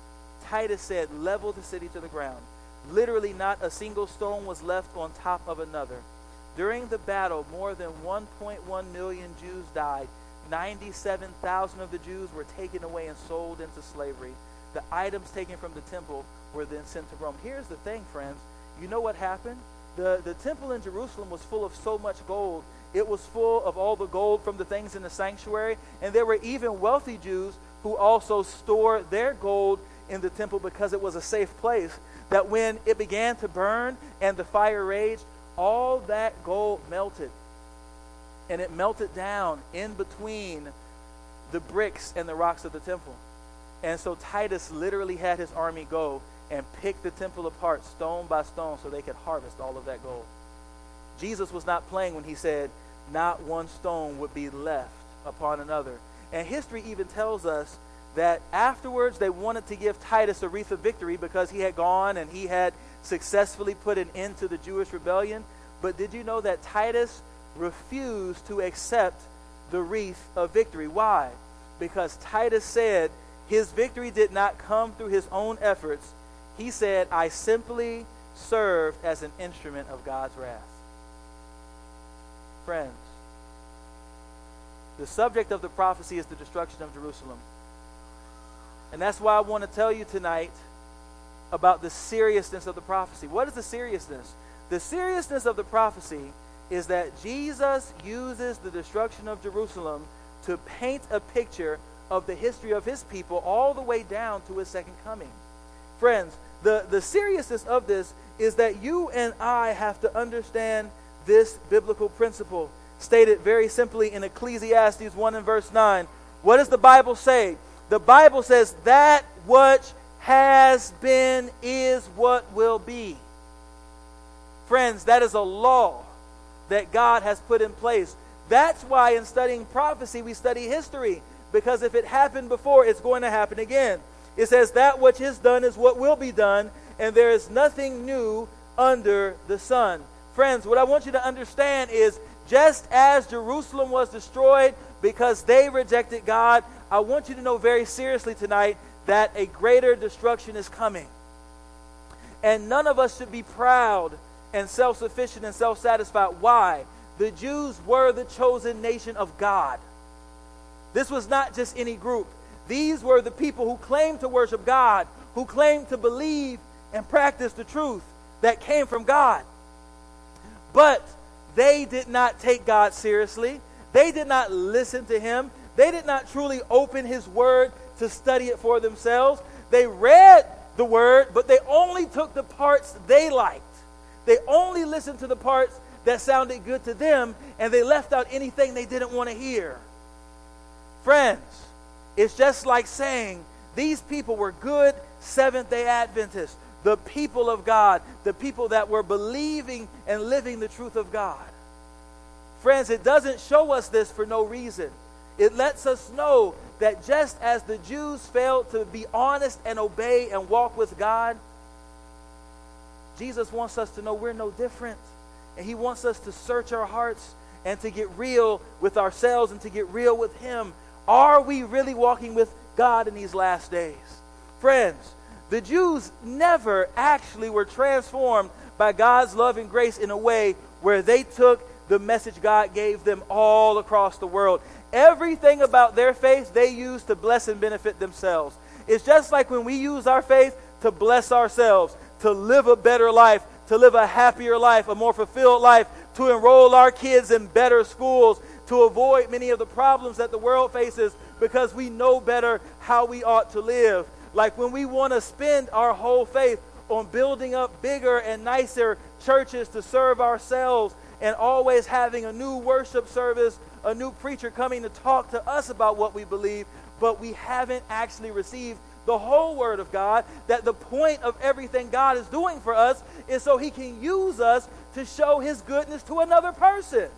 Titus said, level the city to the ground. Literally not a single stone was left on top of another. During the battle, more than one point one million Jews died. ninety-seven thousand of the Jews were taken away and sold into slavery. The items taken from the temple were then sent to Rome. Here's the thing, friends. You know what happened? The, the temple in Jerusalem was full of so much gold. It was full of all the gold from the things in the sanctuary. And there were even wealthy Jews who also stored their gold in the temple because it was a safe place. That when it began to burn and the fire raged, all that gold melted. And it melted down in between the bricks and the rocks of the temple. And so Titus literally had his army go and pick the temple apart stone by stone so they could harvest all of that gold. Jesus was not playing when he said, not one stone would be left upon another. And history even tells us that afterwards they wanted to give Titus a wreath of victory because he had gone and he had successfully put an end to the Jewish rebellion. But did you know that Titus refused to accept the wreath of victory? Why? Because Titus said his victory did not come through his own efforts. He said, I simply served as an instrument of God's wrath. Friends, the subject of the prophecy is the destruction of Jerusalem. And that's why I want to tell you tonight about the seriousness of the prophecy. What is the seriousness? The seriousness of the prophecy is that Jesus uses the destruction of Jerusalem to paint a picture of the history of his people all the way down to his second coming. Friends, the, the seriousness of this is that you and I have to understand this biblical principle, stated very simply in Ecclesiastes one and verse nine. What does the Bible say? The Bible says that which has been is what will be. Friends, that is a law that God has put in place. That's why in studying prophecy we study history, because if it happened before, it's going to happen again. It says that which is done is what will be done, and there is nothing new under the sun. Friends, what I want you to understand is just as Jerusalem was destroyed because they rejected God, I want you to know very seriously tonight that a greater destruction is coming. And none of us should be proud and self-sufficient and self-satisfied. Why? The Jews were the chosen nation of God. This was not just any group. These were the people who claimed to worship God, who claimed to believe and practice the truth that came from God. But they did not take God seriously. They did not listen to him. They did not truly open his word to study it for themselves. They read the word, but they only took the parts they liked. They only listened to the parts that sounded good to them, and they left out anything they didn't want to hear. Friends, it's just like saying these people were good Seventh-day Adventists, the people of God, the people that were believing and living the truth of God. Friends, it doesn't show us this for no reason. It lets us know that just as the Jews failed to be honest and obey and walk with God, Jesus wants us to know we're no different. And he wants us to search our hearts and to get real with ourselves and to get real with him. Are we really walking with God in these last days? Friends, the Jews never actually were transformed by God's love and grace in a way where they took the message God gave them all across the world. Everything about their faith they used to bless and benefit themselves. It's just like when we use our faith to bless ourselves, to live a better life, to live a happier life, a more fulfilled life, to enroll our kids in better schools, to avoid many of the problems that the world faces because we know better how we ought to live. Like when we want to spend our whole faith on building up bigger and nicer churches to serve ourselves and always having a new worship service, a new preacher coming to talk to us about what we believe, but we haven't actually received the whole Word of God, that the point of everything God is doing for us is so he can use us to show his goodness to another person.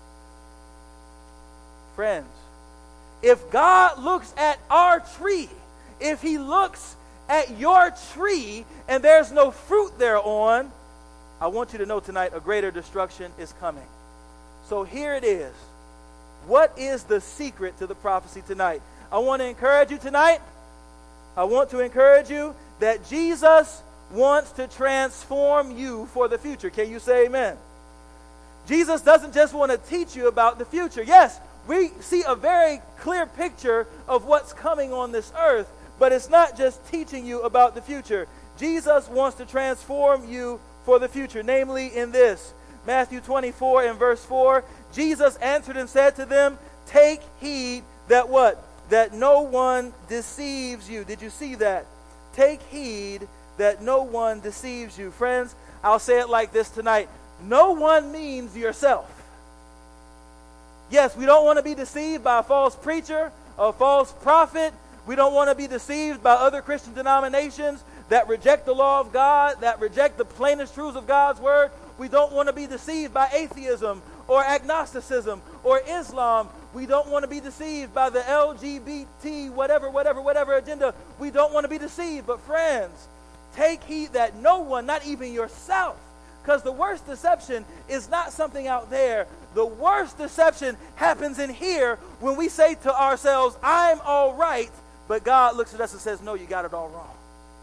Friends, if God looks at our tree, if he looks at your tree and there's no fruit thereon, I want you to know tonight a greater destruction is coming. So here it is. What is the secret to the prophecy tonight? I want to encourage you tonight. I want to encourage you that Jesus wants to transform you for the future. Can you say amen? Jesus doesn't just want to teach you about the future. Yes, we see a very clear picture of what's coming on this earth, but it's not just teaching you about the future. Jesus wants to transform you for the future, namely in this. Matthew twenty-four and verse four, Jesus answered and said to them, take heed that what? That no one deceives you. Did you see that? Take heed that no one deceives you. Friends, I'll say it like this tonight. No one means yourself. Yes, we don't want to be deceived by a false preacher, a false prophet. We don't want to be deceived by other Christian denominations that reject the law of God, that reject the plainest truths of God's word. We don't want to be deceived by atheism or agnosticism or Islam. We don't want to be deceived by the L G B T, whatever, whatever, whatever agenda. We don't want to be deceived. But friends, take heed that no one, not even yourself, because the worst deception is not something out there. The worst deception happens in here when we say to ourselves, I'm all right, but God looks at us and says, no, you got it all wrong.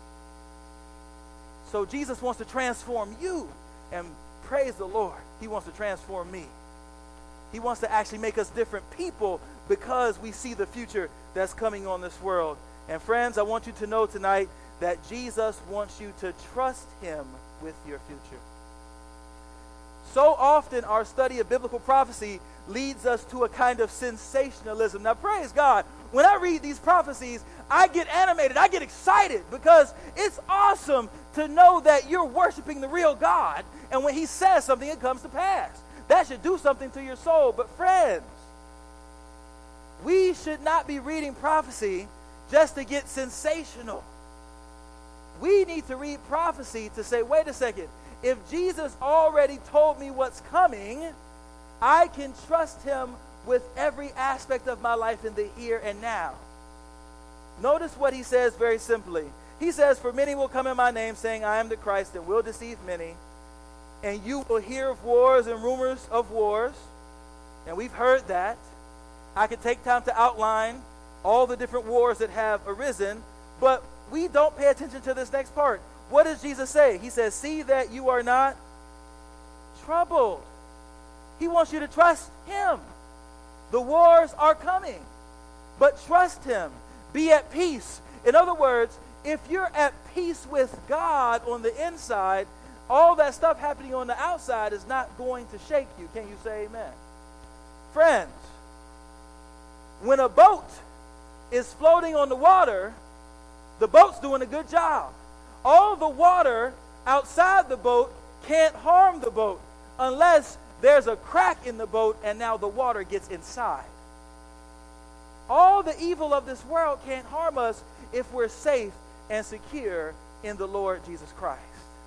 So Jesus wants to transform you, and praise the Lord, he wants to transform me. He wants to actually make us different people because we see the future that's coming on this world. And friends, I want you to know tonight that Jesus wants you to trust him with your future. So often our study of biblical prophecy leads us to a kind of sensationalism. Now, praise God, when I read these prophecies, I get animated, I get excited, because it's awesome to know that you're worshiping the real God, and when he says something, it comes to pass. That should do something to your soul. But friends, we should not be reading prophecy just to get sensational. We need to read prophecy to say, wait a second, if Jesus already told me what's coming, I can trust him with every aspect of my life in the here and now. Notice what he says very simply. He says, for many will come in my name, saying, I am the Christ, and will deceive many. And you will hear of wars and rumors of wars. And we've heard that. I could take time to outline all the different wars that have arisen, but we don't pay attention to this next part. What does Jesus say? He says, see that you are not troubled. He wants you to trust him. The wars are coming, but trust him. Be at peace. In other words, if you're at peace with God on the inside, all that stuff happening on the outside is not going to shake you. Can you say amen? Friends, when a boat is floating on the water, the boat's doing a good job. All the water outside the boat can't harm the boat unless there's a crack in the boat and now the water gets inside. All the evil of this world can't harm us if we're safe and secure in the Lord Jesus Christ.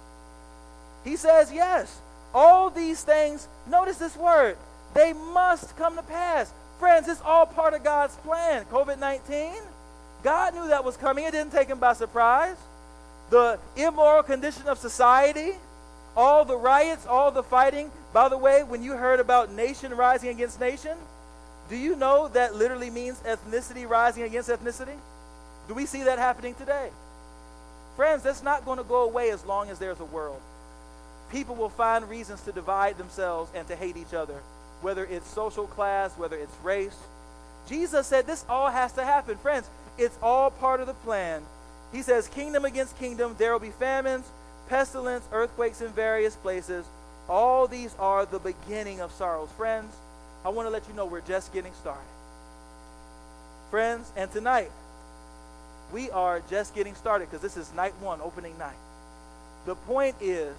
He says, yes, all these things, notice this word, they must come to pass. Friends, it's all part of God's plan. covid nineteen, God knew that was coming. It didn't take him by surprise. The immoral condition of society, all the riots, all the fighting. By the way, when you heard about nation rising against nation, do you know that literally means ethnicity rising against ethnicity? Do we see that happening today? Friends, that's not going to go away as long as there's a world. People will find reasons to divide themselves and to hate each other, whether it's social class, whether it's race. Jesus said this all has to happen. Friends, it's all part of the plan. He says, kingdom against kingdom, there will be famines, pestilence, earthquakes in various places. All these are the beginning of sorrows. Friends, I want to let you know we're just getting started. Friends, and tonight, we are just getting started because this is night one, opening night. The point is,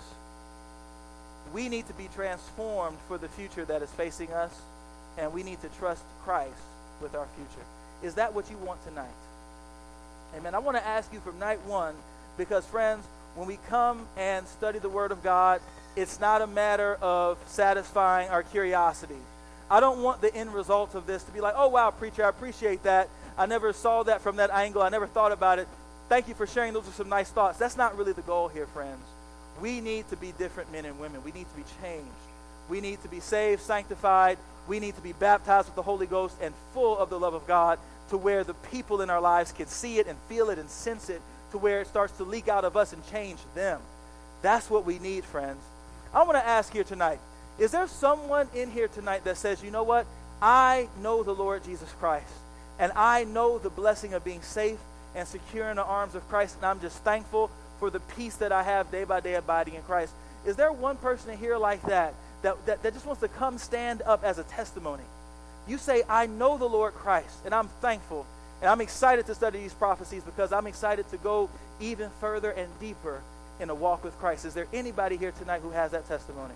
we need to be transformed for the future that is facing us, and we need to trust Christ with our future. Is that what you want tonight? Amen. I want to ask you from night one, because friends, when we come and study the Word of God, it's not a matter of satisfying our curiosity. I don't want the end result of this to be like, oh, wow, preacher, I appreciate that. I never saw that from that angle. I never thought about it. Thank you for sharing. Those are some nice thoughts. That's not really the goal here, friends. We need to be different men and women. We need to be changed. We need to be saved, sanctified. We need to be baptized with the Holy Ghost and full of the love of God, to where the people in our lives can see it and feel it and sense it, to where it starts to leak out of us and change them. That's what we need, friends. I want to ask here tonight, is there someone in here tonight that says, you know what? I know the Lord Jesus Christ, and I know the blessing of being safe and secure in the arms of Christ, and I'm just thankful for the peace that I have day by day abiding in Christ. Is there one person in here like that, that, that, that just wants to come stand up as a testimony? You say, I know the Lord Christ, and I'm thankful, and I'm excited to study these prophecies because I'm excited to go even further and deeper in a walk with Christ. Is there anybody here tonight who has that testimony?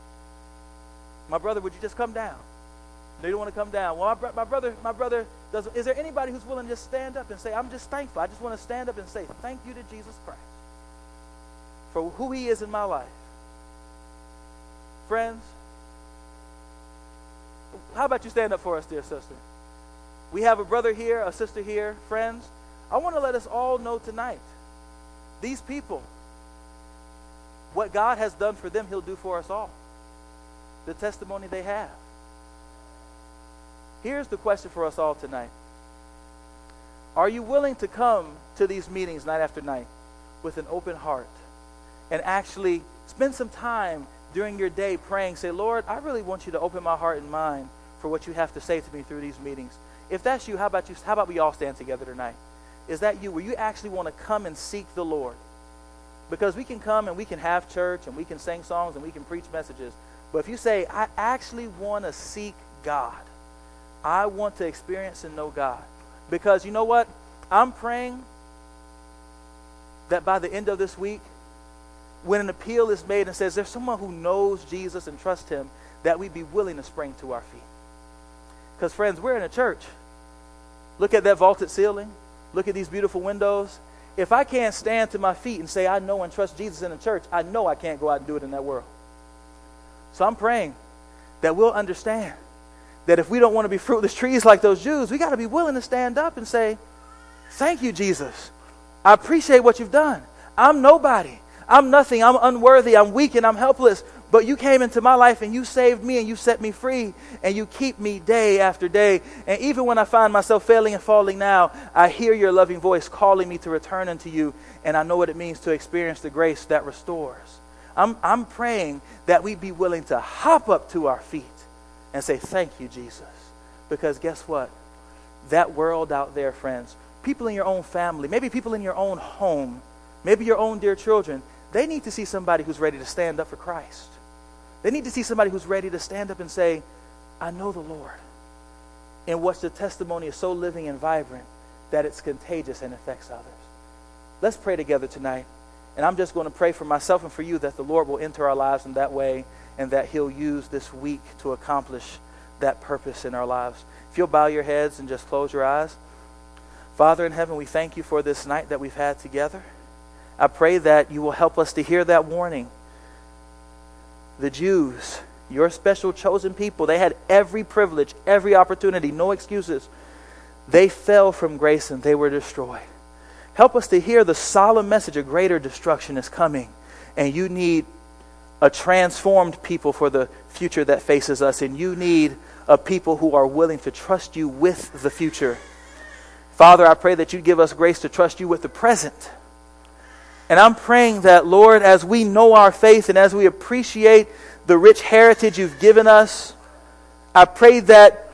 My brother, would you just come down? No, you don't want to come down. Well, my, bro- my brother, my brother doesn't. Is there anybody who's willing to just stand up and say, I'm just thankful. I just want to stand up and say, thank you to Jesus Christ for who he is in my life. Friends, how about you stand up for us, dear sister? We have a brother here, a sister here, friends. I want to let us all know tonight, these people, what God has done for them, he'll do for us all. The testimony they have. Here's the question for us all tonight. Are you willing to come to these meetings night after night with an open heart and actually spend some time during your day praying? Say, Lord, I really want you to open my heart and mind for what you have to say to me through these meetings. If that's you, how about you? How about we all stand together tonight? Is that you, where you actually want to come and seek the Lord? Because we can come and we can have church and we can sing songs and we can preach messages. But if you say, I actually want to seek God, I want to experience and know God. Because you know what? I'm praying that by the end of this week, when an appeal is made and says there's someone who knows Jesus and trusts him, that we be willing to spring to our feet. Because friends, we're in a church. Look at that vaulted ceiling. Look at these beautiful windows. If I can't stand to my feet and say I know and trust Jesus in the church, I know I can't go out and do it in that world. So I'm praying that we'll understand that if we don't want to be fruitless trees like those Jews, we got to be willing to stand up and say, thank you, Jesus. I appreciate what you've done. I'm nobody. I'm nothing. I'm unworthy. I'm weak and I'm helpless. But you came into my life and you saved me and you set me free and you keep me day after day. And even when I find myself failing and falling now, I hear your loving voice calling me to return unto you. And I know what it means to experience the grace that restores. I'm, I'm praying that we be willing to hop up to our feet and say, thank you, Jesus. Because guess what? That world out there, friends, people in your own family, maybe people in your own home, maybe your own dear children, they need to see somebody who's ready to stand up for Christ. They need to see somebody who's ready to stand up and say, I know the Lord. In which the testimony is so living and vibrant that it's contagious and affects others. Let's pray together tonight. And I'm just going to pray for myself and for you that the Lord will enter our lives in that way and that he'll use this week to accomplish that purpose in our lives. If you'll bow your heads and just close your eyes. Father in heaven, we thank you for this night that we've had together. I pray that you will help us to hear that warning. The Jews, your special chosen people, they had every privilege, every opportunity, no excuses. They fell from grace and they were destroyed. Help us to hear the solemn message, a greater destruction is coming. And you need a transformed people for the future that faces us. And you need a people who are willing to trust you with the future. Father, I pray that you give us grace to trust you with the present. And I'm praying that, Lord, as we know our faith and as we appreciate the rich heritage you've given us, I pray that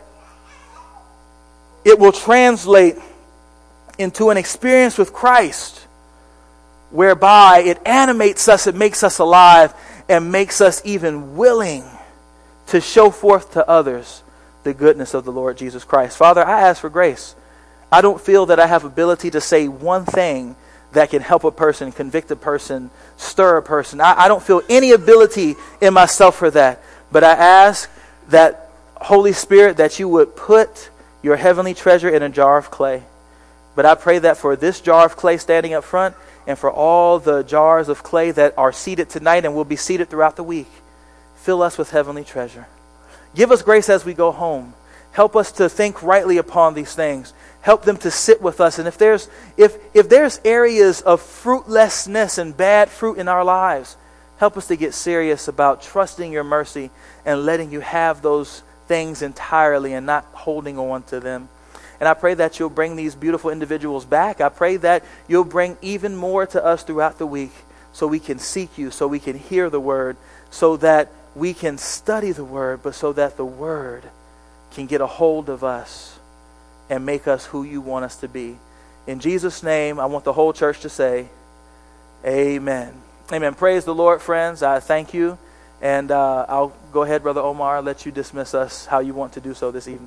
it will translate into an experience with Christ whereby it animates us, it makes us alive, and makes us even willing to show forth to others the goodness of the Lord Jesus Christ. Father, I ask for grace. I don't feel that I have ability to say one thing that can help a person, convict a person, stir a person. I, I don't feel any ability in myself for that. But I ask that, Holy Spirit, that you would put your heavenly treasure in a jar of clay. But I pray that for this jar of clay standing up front and for all the jars of clay that are seated tonight and will be seated throughout the week, fill us with heavenly treasure. Give us grace as we go home. Help us to think rightly upon these things. Help them to sit with us. And if there's if if there's areas of fruitlessness and bad fruit in our lives, help us to get serious about trusting your mercy and letting you have those things entirely and not holding on to them. And I pray that you'll bring these beautiful individuals back. I pray that you'll bring even more to us throughout the week so we can seek you, so we can hear the word, so that we can study the word, but so that the word can get a hold of us and make us who you want us to be. In Jesus' name, I want the whole church to say, amen. Amen. Praise the Lord, friends. I thank you. And uh, I'll go ahead, Brother Omar, let you dismiss us how you want to do so this evening.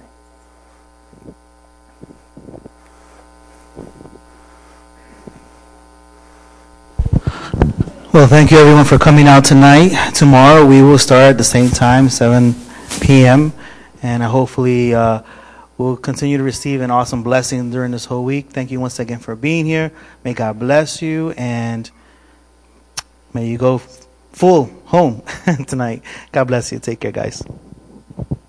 Well, thank you everyone for coming out tonight. Tomorrow we will start at the same time, seven p.m. And hopefully uh, we'll continue to receive an awesome blessing during this whole week. Thank you once again for being here. May God bless you, and may you go full home tonight. God bless you. Take care, guys.